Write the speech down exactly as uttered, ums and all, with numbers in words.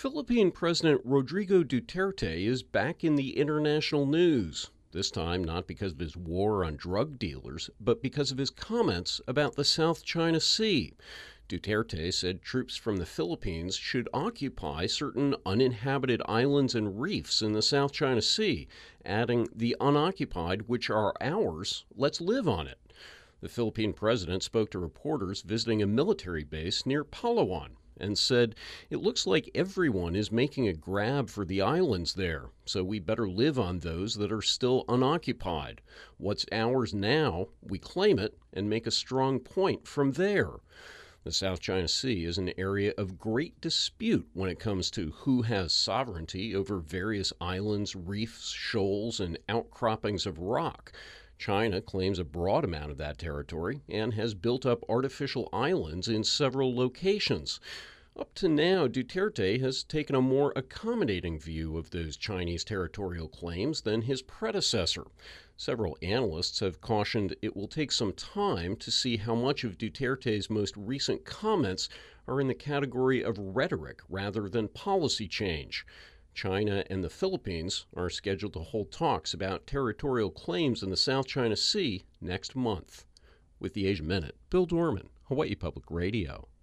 Philippine President Rodrigo Duterte is back in the international news. This time not because of his war on drug dealers, but because of his comments about the South China Sea. Duterte said troops from the Philippines should occupy certain uninhabited islands and reefs in the South China Sea, adding, "The unoccupied, which are ours, let's live on it." The Philippine president spoke to reporters visiting a military base near Palawan and said, "It looks like everyone is making a grab for the islands there, so we better live on those that are still unoccupied. What's ours now, we claim it and make a strong point from there." The South China Sea is an area of great dispute when it comes to who has sovereignty over various islands, reefs, shoals, and outcroppings of rock. China claims a broad amount of that territory and has built up artificial islands in several locations. Up to now, Duterte has taken a more accommodating view of those Chinese territorial claims than his predecessor. Several analysts have cautioned it will take some time to see how much of Duterte's most recent comments are in the category of rhetoric rather than policy change. China and the Philippines are scheduled to hold talks about territorial claims in the South China Sea next month. With the Asia Minute, Bill Dorman, Hawaii Public Radio.